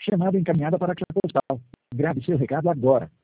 Chamada encaminhada para a caixa postal. Grave seu recado agora.